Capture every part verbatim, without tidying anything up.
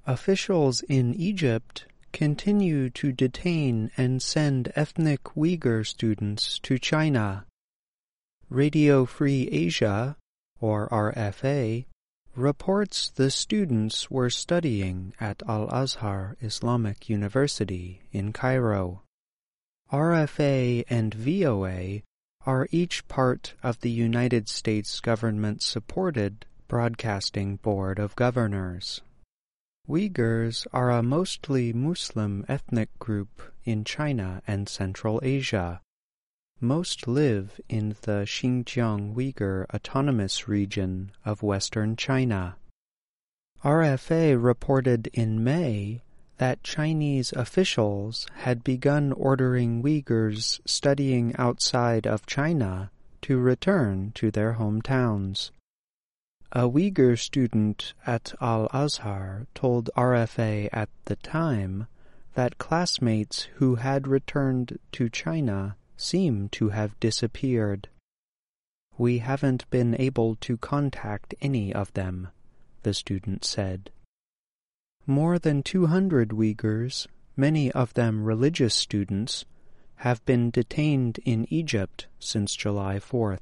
Officials in Egypt continue to detain and send ethnic Uyghur students to China. Radio Free Asia, or R F A, reports the students were studying at Al-Azhar Islamic University in Cairo. R F A and V O A are each part of the United States government-supported Broadcasting Board of Governors. Uyghurs are a mostly Muslim ethnic group in China and Central Asia. Most live in the Xinjiang Uyghur Autonomous Region of Western China. R F A reported in May that Chinese officials had begun ordering Uyghurs studying outside of China to return to their hometowns. A Uyghur student at Al-Azhar told R F A at the time that classmates who had returned to China seem to have disappeared. "We haven't been able to contact any of them," the student said. More than two hundred Uyghurs, many of them religious students, have been detained in Egypt since July fourth.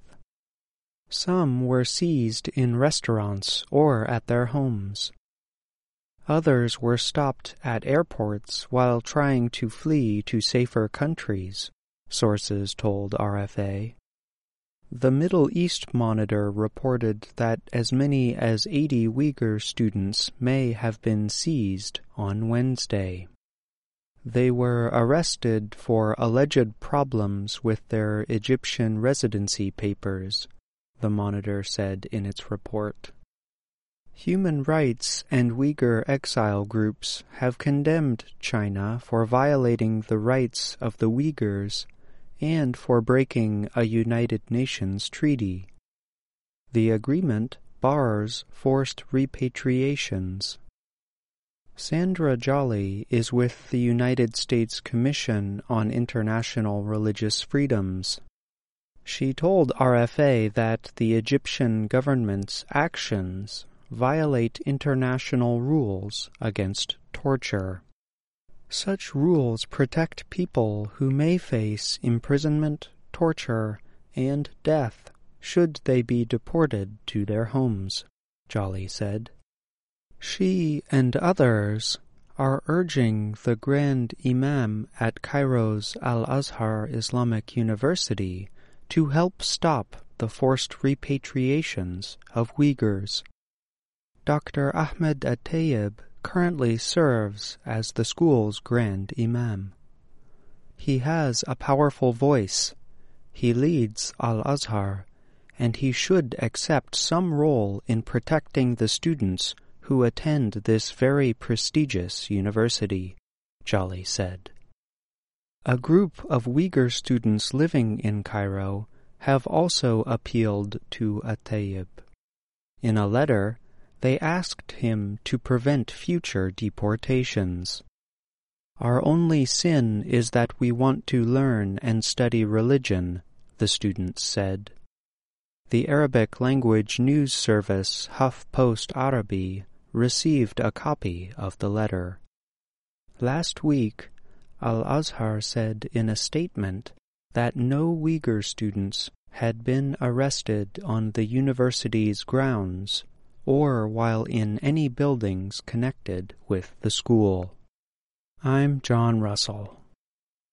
Some were seized in restaurants or at their homes. Others were stopped at airports while trying to flee to safer countries, sources told R F A. The Middle East Monitor reported that as many as eighty Uyghur students may have been seized on Wednesday. They were arrested for alleged problems with their Egyptian residency papers, the Monitor said in its report. Human rights and Uyghur exile groups have condemned China for violating the rights of the Uyghurs and for breaking a United Nations treaty. The agreement bars forced repatriations. Sandra Jolly is with the United States Commission on International Religious Freedoms. She told R F A that the Egyptian government's actions violate international rules against torture. Such rules protect people who may face imprisonment, torture, and death should they be deported to their homes, Jolly said. She and others are urging the Grand Imam at Cairo's Al-Azhar Islamic University to help stop the forced repatriations of Uyghurs. Doctor Ahmed Atayeb currently serves as the school's Grand Imam. He has a powerful voice. He leads Al-Azhar, and he should accept some role in protecting the students who attend this very prestigious university, Jolly said. A group of Uyghur students living in Cairo have also appealed to Atayeb. In a letter, they asked him to prevent future deportations. "Our only sin is that we want to learn and study religion," the students said. The Arabic language news service HuffPost Arabi received a copy of the letter. Last week, Al-Azhar said in a statement that no Uyghur students had been arrested on the university's grounds or while in any buildings connected with the school. I'm John Russell.